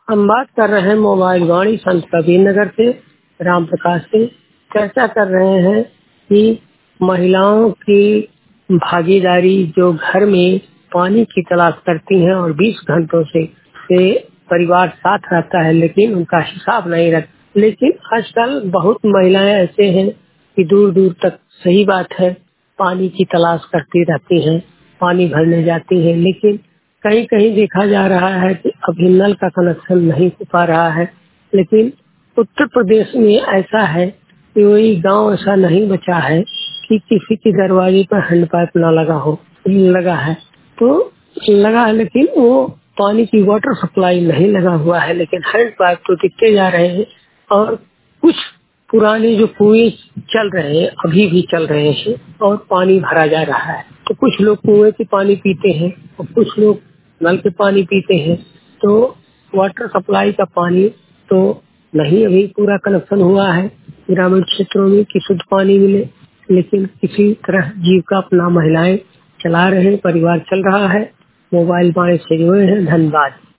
हम बात कर रहे हैं मोबाइल वाणी संत कबीर नगर से राम प्रकाश से। चर्चा कर रहे हैं कि महिलाओं की भागीदारी जो घर में पानी की तलाश करती हैं और 20 घंटों से परिवार साथ रहता है लेकिन उनका हिसाब नहीं रखता। लेकिन आजकल बहुत महिलाएं ऐसे हैं कि दूर दूर तक, सही बात है, पानी की तलाश करती रहती हैं, पानी भरने जाती हैं, लेकिन कहीं कहीं देखा जा रहा है कि अभी नल का कनेक्शन नहीं हो पा रहा है। लेकिन उत्तर प्रदेश में ऐसा है कि कोई गांव ऐसा नहीं बचा है कि किसी के दरवाजे पर हैंड पाइप न लगा हो। लगा है तो लगा है, लेकिन वो पानी की वाटर सप्लाई नहीं लगा हुआ है। लेकिन हैंड पाइप तो दिखते जा रहे हैं और कुछ पुराने जो कुएं चल रहे हैं, अभी भी चल रहे हैं और पानी भरा जा रहा है। तो कुछ लोग कुएं के पानी पीते हैं और कुछ लोग नल के पानी पीते हैं। तो वाटर सप्लाई का पानी तो नहीं अभी पूरा कनेक्शन हुआ है ग्रामीण क्षेत्रों में कि शुद्ध पानी मिले। लेकिन किसी तरह जीविका अपना महिलाएं चला रहे हैं, परिवार चल रहा है। मोबाइल वाणी से जुड़े हैं। धन्यवाद।